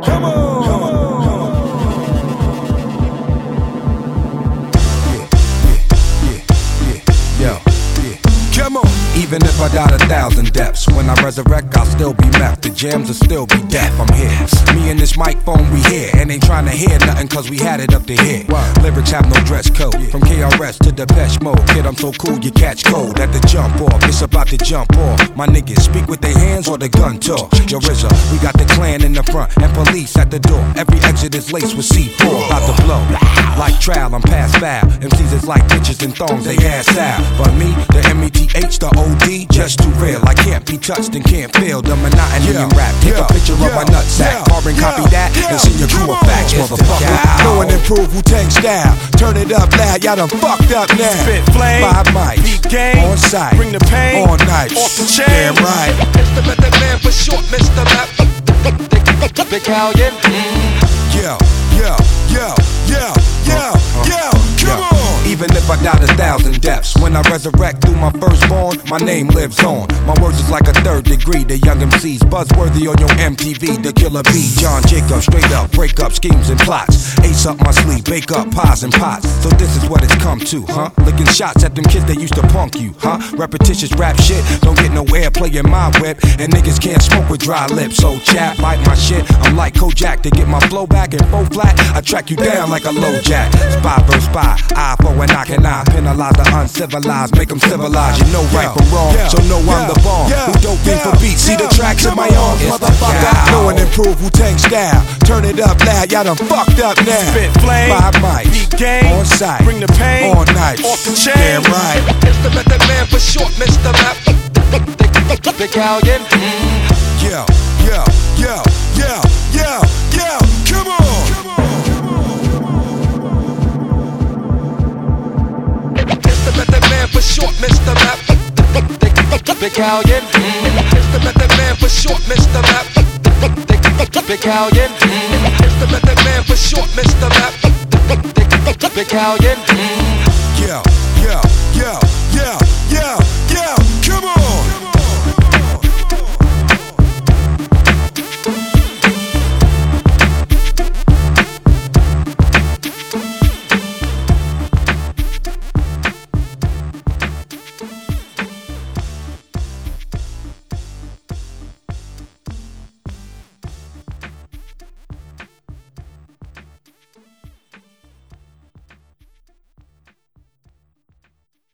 Come on. Come on. Even if I died 1,000 deaths, when I resurrect, I'll still be meth. The jams will still be deaf. I'm here. Me and this microphone, we here. And ain't trying to hear nothing, cause we had it up to here. Lyrics have no dress code. From KRS to Depeche Mode. Kid, I'm so cool, you catch cold at the jump off. It's about to jump off. My niggas speak with their hands or the gun talk. Yo, RZA, we got the clan in the front and police at the door. Every exit is laced with C4. About to blow. Like trial, I'm past foul. MCs is like bitches and thongs, they ass out. But me, the METH, the OD, just too real. I can't be touched and can't feel the monotony in rap. Take a picture of my nutsack, carbon copy that, and send your crew a fax, motherfucker. Know and improve Wu-Tang style. Turn it up loud, y'all done fucked up now. Spit flame, 5 mics, beat game, on site, bring the pain, on nights, off the chain. Damn right. It's the method man for short, Mr. Rap. Big Callion. Yo, yo, yo, yo, yo, yo, come on. Even if I died 1,000 deaths, when I resurrect through my firstborn, my name lives on. My words is like a 3rd degree. The young MCs buzzworthy on your MTV. The Killer B, John Jacob, straight up, break up schemes and plots. Ace up my sleeve, bake up pies and pots. So this is what it's come to, huh? Licking shots at them kids that used to punk you, huh? Repetitious rap shit, don't get no airplay in my whip. And niggas can't smoke with dry lips. So chat, bite my shit. I'm like Kojak to get my flow back and flow flat. I track you down like a low jack. Spy versus spy, eye for an eye can I penalize the uncivilized, make them civilized. You know right from wrong, so know I'm the bomb. Who dope me for beats, see the tracks in my arms, motherfucker. Know and improve Wu-Tang style. Turn it up loud, y'all done fucked up now. Spit flame, 5 mics, beat game, on site, bring the pain, on nights, off the chain. Damn right. It's the method man for short, Mr. Rap. Big Callion. Yo, yo, yo, yo, yo, yo, come on. It's the method man for short, Mr. Rap. Big Callion. It's the method man for short, Mr. Rap. Big Callion. It's the method man for short, Mr. Rap. Big Callion. Yo, yo, yo, yo.